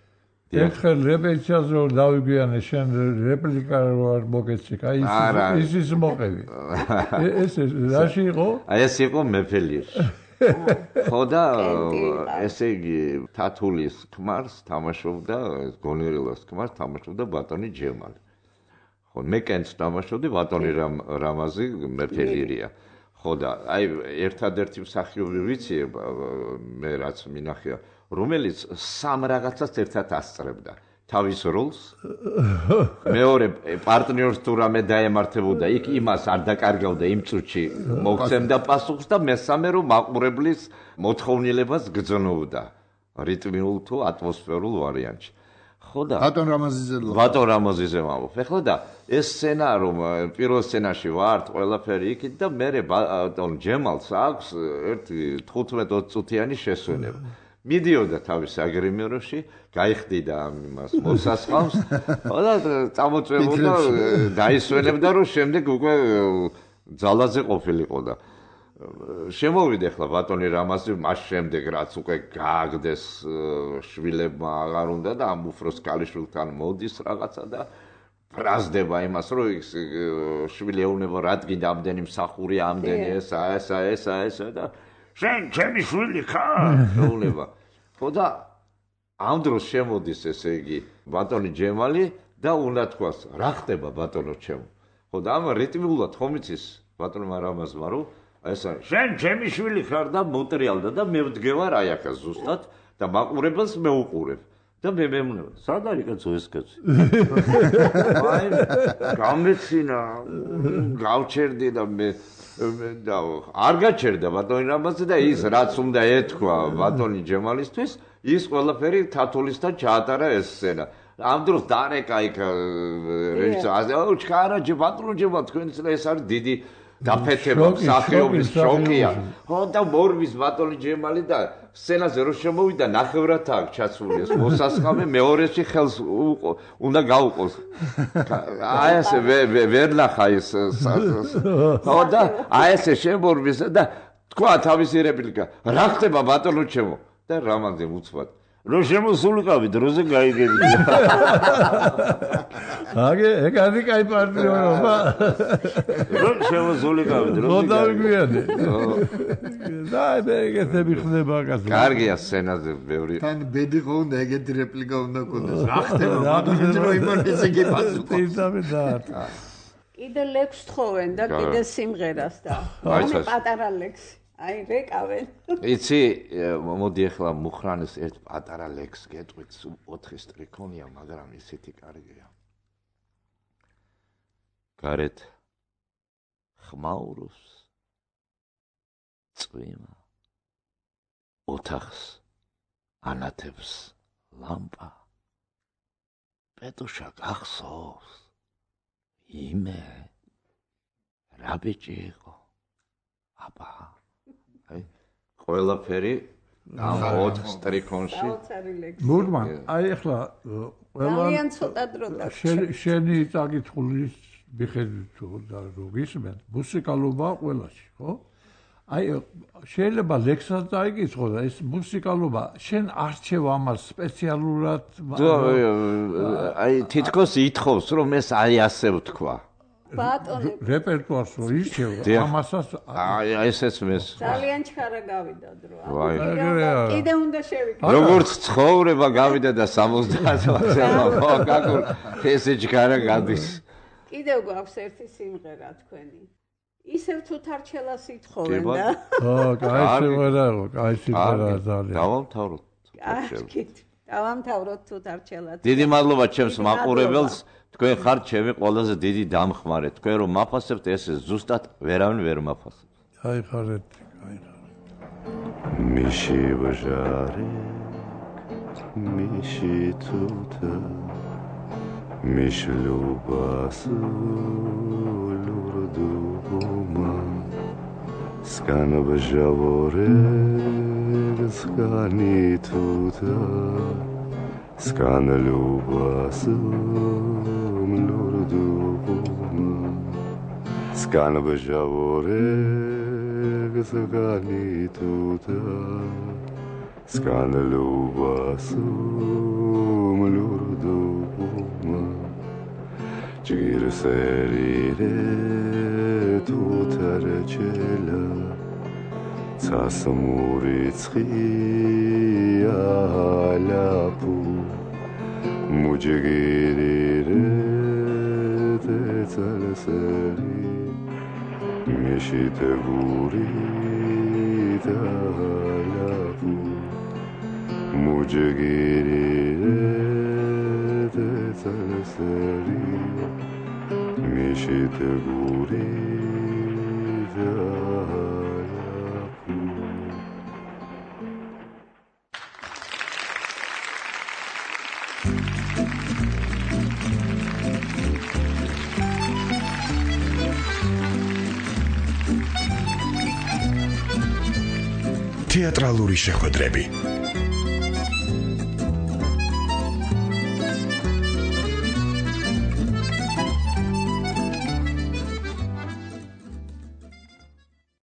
ეხლა რეპეტიციაზე რომ დავიგვიანე შენ რეპლიკა რო მოგეცი, აი ის მოყევი. ეს რაში იყო? აი ეს იყო მეფელიერში. ხო და ესე იგი თათულის ქმარს თამაშობდა, გონერილას ქმარს თამაშობდა ბატონი ჯემალი. ხო, მე კენც თამაშობდი, ბატონი რამაზი მეფელიერია. ხო და აი ერთადერთი მსახიობი ვიცი მე რაც მინახია რომელიც სამ რაღაცას ერთად ასწრებდა თავის როლს მეორე პარტნიორს თუ რამე დაემართებოდა იქ იმას არ დაკარგავდა იმ წუთში მოგცემდა პასუხს და მესამე რომ მაყურებლის მოთხოვნილებას გძნობდა რიტმიულ თუ ატმოსფერულ ვარიანტში ხო და ბატონ რამაზიზე მოვხ. ეხლა და ეს სცენა რომ პირველ სცენაში ვართ ყველაფერი იქით და მე ბატონ ჯემალს აქვს ერთი 15-20 წუთიანი შესვენება. მიდიოდა თავის აგრიმეროში, გაიხდიდა იმას მოსასხამს, და წამოწვევოდა დაისვენებდა რომ შემდეგ უკვე ძალაზე ყოფილიყო და შემოვიდა ახლა ბატონი რამაზი მას შემდეგ რაც უკვე გააგდეს შვილებმა აღარ უნდა და ამ უფროს ქალიშვილთან მოდის რაღაცა და ბრაზდება იმას რომ შვილი ეუბნება რადგან ამდენი მსახური ამდენი ესა და შენ ჩემი შვილი ხარ ეუბნება ხო და ამ დროს შემოდის ესე იგი ბატონი ჯემალი და უნდა თქვას რა ხდება ბატონო ჩემო ხო და ამ რიტმულად ხომ იცის ბატონმა რამაზმა რომ ესა შენ ჩემი შვილი ხარ და მოტრიალდა და მე ვდგევარ აი ახლა ზუსტად და მაყურებელს მე უყურებ და მე მემუნება სად არის კაცო ეს კაცი აი გამეცინა გავჩერდი და მე და არ გაჩერდა ბატონი რამაზი და ის რაც უნდა ეთქვა ბატონი ჯემალისთვის ის ყველაფერი თათულისთან ჩაატარა ეს სცენა ამ დროს დარეკა იქ რეჟისორი აუ ჩქარა ბატონო ჯემალ თქვენს ეს არის დიდი დაფეთება მსახიობის შოკია ხო და მორვის ბატონი ჯემალი და სცენაზე რო შემოვიდა ნახევრად აქ ჩაცული ეს მოსასხამი მეორეში ხელს უნდა გაუყოს აი ესე ვერ ნახა ეს ხო და აი ესე შემორვის და თქვა თავისი რეპლიკა რა ხდება ბატონო ჩემო და რამანზე უცბად რო შემოსულიყავი დროზე გაიგებდი აგე ეგ არის კაი პარტნიორობა რო შემოსულიყავი დროზე ხო დავიგვიანე და ეგეთები ხდება კაცო კარგია სცენაზე ბევრი თან ბედი ხო უნდა ეგეთი რეპლიკა უნდა გქონდეს რა ხდება ბატონო რო იმას ეგე პასუხი კიდე ლექს თხოვენ და კიდე სიმღერას და მე პატარა ლექსი აი რეკავენ. იცი, მოდი ახლა მუხრანის ერთ პატარა ლექს გეტყვით, 4 სტრიქონია, მაგრამ ისეთი კარგია. გარეთ ხმაურობს წვიმა. ოთახს ანათებს ლამპა. პეტუშა გახსოვს. იმე რა ბიჭი იყო. აბა აი ყველაფერი ამ 4 სტრიქონში მურმან აი ახლა ძალიან ცოტა დრო დაგჭირდა შენი წაკითხulis მიხედვით და რო გისმენ მუსიკალობა ყველაში ხო აი შეიძლება ლექსად დაიკითხო და ეს მუსიკალობა შენ არჩევ ამას სპეციალურად აი თითქოს ითხოვს რომ ეს აი ასე ვთქვა ბატონო რეპერტუარს რო ირჩევ ამასაც აი ესეც მეს ძალიან ჩქარა გავიდა დრო აი კიდე უნდა შევიკეთო როგორც ცხოვრება გავიდა და 70-ზე ხო გაგულ ესე ჩქარა გადის კიდევ გვაქვს ერთი სიმღერა თქვენი ისევ თუთარჩელას ითხოვენ და ხო კაი სიმღერაა კაი სიმღერაა ძალიან დავამთავროთ დავამთავროთ თუთარჩელას დიდი მადლობა ჩემს მაყურებელს თქვენ ხართ ჩემი ყველაზე დიდი დამხმარე. თქვენ რომ მაფასებთ ესე ზუსტად ვერავინ ვერ მაფასებს. აი ხარეთ, აი ხარეთ. მიში ვჟარე, მიში თუთა, მიში ლუბას ლურდუმა. სკან ვჟავორე, სკანი თუთა. Scan lubas lurduma Scan bejavore sgani tuta სკანლუბასო მლურდუმა ჯირსერირე თუთარჩელა ცასმურიცხია ლაპუ მუჯგირირე თეცალსერი მიშიტგური დალაპუ მუჯგირირე თეცალსერი მიშიტგური თეატრალური შეხვედრები